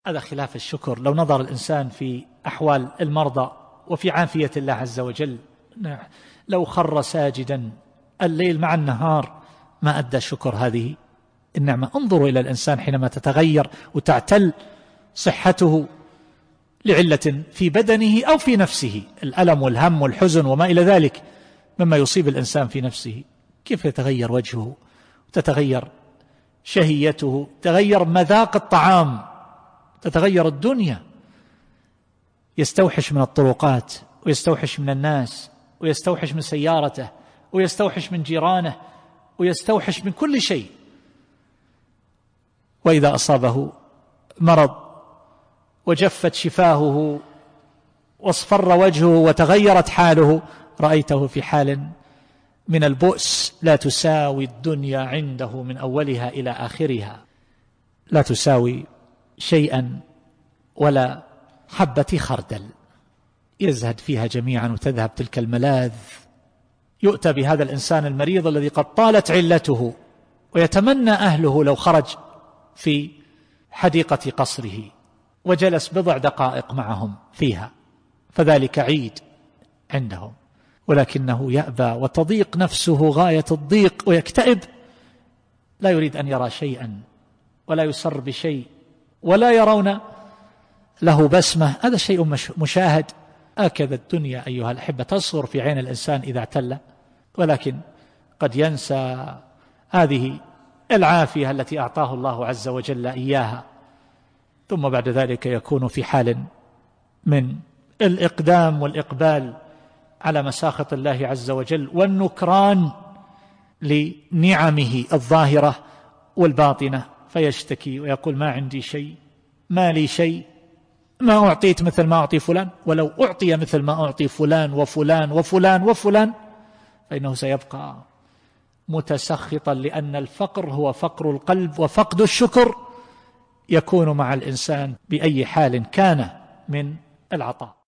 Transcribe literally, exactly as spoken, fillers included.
هذا خلاف الشكر. لو نظر الإنسان في أحوال المرضى وفي عافية الله عز وجل، لو خر ساجدا الليل مع النهار ما أدى شكر هذه النعمة. انظروا إلى الإنسان حينما تتغير وتعتل صحته لعلة في بدنه أو في نفسه، الألم والهم والحزن وما إلى ذلك مما يصيب الإنسان في نفسه، كيف يتغير وجهه، تتغير شهيته، تغير مذاق الطعام، تتغير الدنيا، يستوحش من الطرقات ويستوحش من الناس ويستوحش من سيارته ويستوحش من جيرانه ويستوحش من كل شيء. وإذا أصابه مرض وجفت شفاهه واصفر وجهه وتغيرت حاله، رأيته في حال من البؤس لا تساوي الدنيا عنده من أولها إلى آخرها، لا تساوي شيئا ولا حبة خردل، يزهد فيها جميعا وتذهب تلك الملاذ. يؤتى بهذا الإنسان المريض الذي قد طالت علته ويتمنى أهله لو خرج في حديقة قصره وجلس بضع دقائق معهم فيها، فذلك عيد عندهم، ولكنه يأبى وتضيق نفسه غاية الضيق ويكتئب، لا يريد أن يرى شيئا ولا يسر بشيء ولا يرون له بسمة. هذا شيء مشاهد. هكذا الدنيا أيها الأحبة تصغر في عين الإنسان إذا اعتل، ولكن قد ينسى هذه العافية التي أعطاه الله عز وجل إياها، ثم بعد ذلك يكون في حال من الإقدام والإقبال على مساخط الله عز وجل والنكران لنعمه الظاهرة والباطنة، فيشتكي ويقول ما عندي شيء، ما لي شيء، ما أعطيت مثل ما أعطي فلان، ولو أعطي مثل ما أعطي فلان وفلان وفلان وفلان فإنه سيبقى متسخطا، لأن الفقر هو فقر القلب، وفقد الشكر يكون مع الإنسان بأي حال كان من العطاء.